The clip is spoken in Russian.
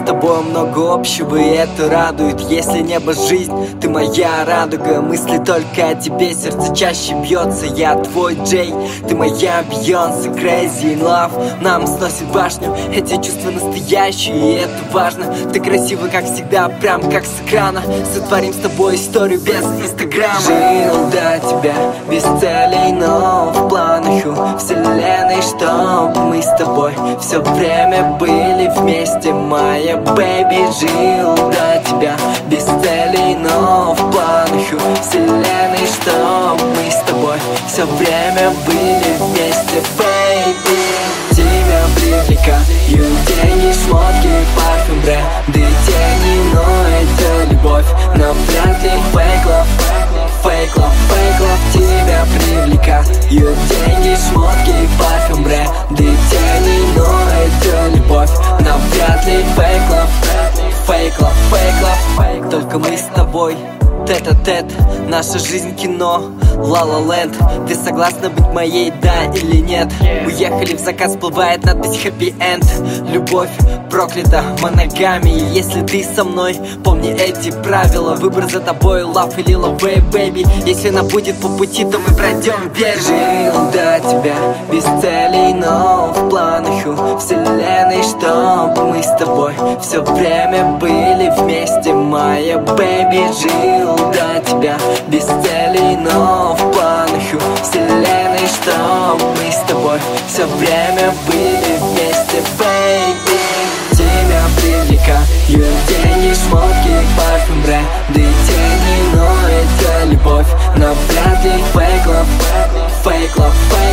с тобой много общего, и это радует. Если небо жизнь, ты моя радуга. Мысли только о тебе, сердце чаще бьется. Я твой Джей, ты моя Бейонсе. Crazy in love, нам сносит башню. Эти чувства настоящие, и это важно. Ты красива, как всегда, прям как с экрана. Сотворим с тобой историю без инстаграма. Жил до тебя без целей, но в планах у вселенной, чтоб мы с тобой все время были вместе, моя бэби. Жил до тебя без целей, но в планах у вселенной, чтоб мы с тобой все время были вместе, бэйби. Тебя привлекают деньги, шмотки, парфюм, бренды, тени, но это любовь, но вряд ли fake love. Fake love, fake love. Тебя привлекают деньги, шмотки, парфюм, бренды, тени, но это любовь, но вряд ли fake love. Fake love, fake love. Только мы с тобой, тет-а-тет, наша жизнь кино, La-La Land. Ты согласна быть моей, да или нет? Уехали в закат, всплывает надпись Happy End. Любовь проклята моногамией. Если ты со мной, помни эти правила. Выбор за тобой, love или love, baby. Если она будет по пути, то мы пройдем вверх. Жил до тебя без целей, но в планах у вселенной, чтоб мы с тобой все время были вместе, моя бэби. Жил до тебя без целей, но в планах у вселенной, чтоб мы с тобой все время были вместе, бэйби. Тебя привлекают деньги, шмотки, парфюм, бренды, тени, но это любовь, но вряд ли fake love. Fake love, fake